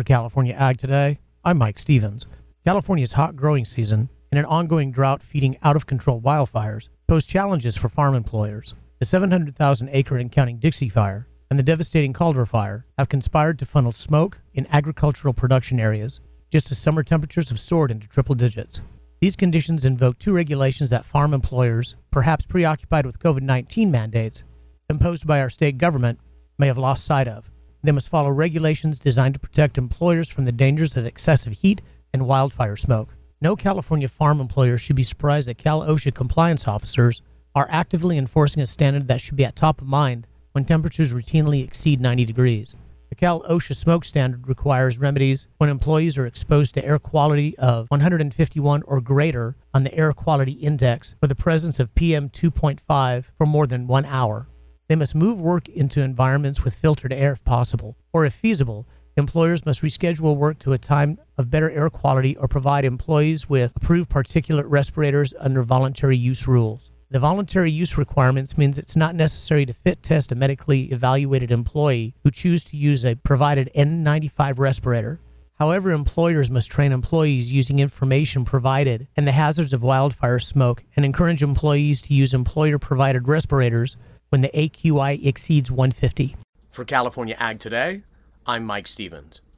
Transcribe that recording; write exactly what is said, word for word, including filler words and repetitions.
For California Ag Today, I'm Mike Stevens. California's hot growing season and an ongoing drought feeding out-of-control wildfires pose challenges for farm employers. The seven hundred thousand acre and counting Dixie Fire and the devastating Calder Fire have conspired to funnel smoke in agricultural production areas just as summer temperatures have soared into triple digits. These conditions invoke two regulations that farm employers, perhaps preoccupied with covid nineteen mandates imposed by our state government, may have lost sight of. They must follow regulations designed to protect employers from the dangers of excessive heat and wildfire smoke. No California farm employer should be surprised that Cal OSHA compliance officers are actively enforcing a standard that should be at top of mind when temperatures routinely exceed ninety degrees. The Cal OSHA smoke standard requires remedies when employees are exposed to air quality of one hundred fifty-one or greater on the air quality index for the presence of P M two point five for more than one hour. They must move work into environments with filtered air if possible, or if feasible, employers must reschedule work to a time of better air quality or provide employees with approved particulate respirators under voluntary use rules. The voluntary use requirements means it's not necessary to fit test a medically evaluated employee who choose to use a provided N ninety-five respirator. However, employers must train employees using information provided and the hazards of wildfire smoke and encourage employees to use employer-provided respirators when the A Q I exceeds one fifty. For California Ag Today, I'm Mike Stevens.